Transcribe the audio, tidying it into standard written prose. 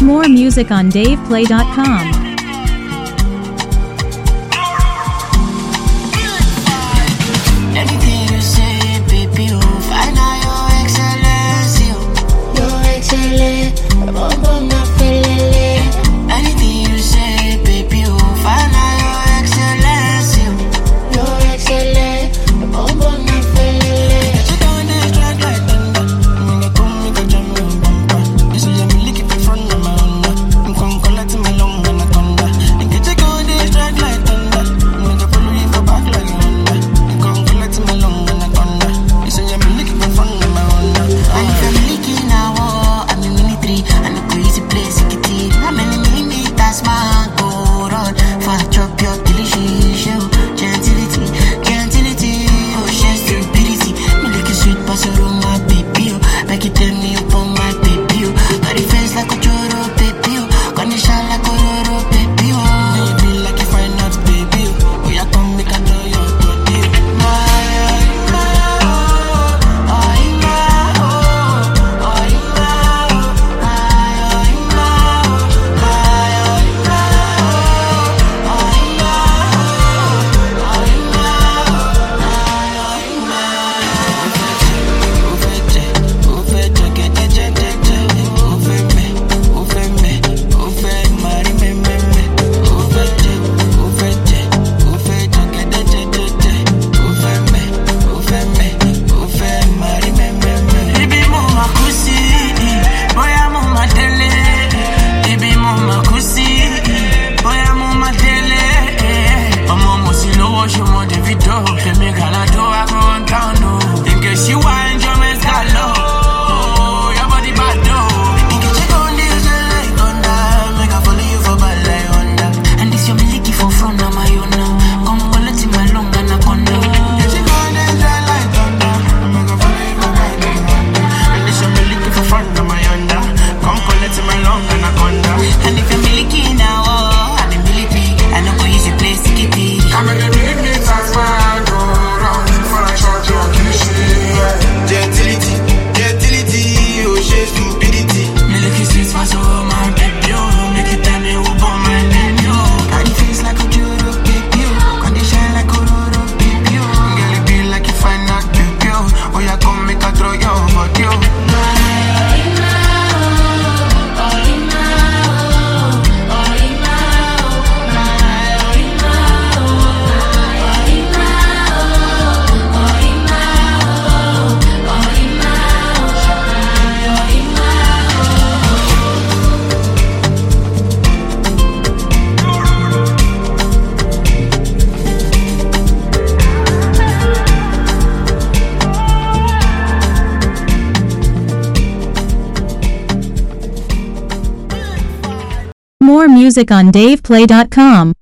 More music on DavePlay.com. Anything you say, baby, you'll find out your excellence. You're excellent, my feeling. Anything you say, baby, you'll find out your excellence. You're excellent, my feeling. You don't need strike like thunder. I'm gonna come make a jam on bumper. You see, I'm licking in front of my under. I'm gonna collect my long anaconda. And get you going, they strike like thunder. I'm gonna follow you for back like Honda. My long anaconda. You say I'm licking in front of my Honda. And if I'm licking now, I'm in military. And a crazy place, kitty. How many millimeters, man, go run? For I chop your delicious show. Gentility, oh, she's stupidity. Me like a sweet pastor on my baby, oh. Make it tell me upon my baby, oh. Got the face like a choro, baby, oh. Gonna shine like a roro, baby, oh. Baby, like you find out, baby, oh. Oh, yeah, come make a draw your body, oh. More music on DavePlay.com.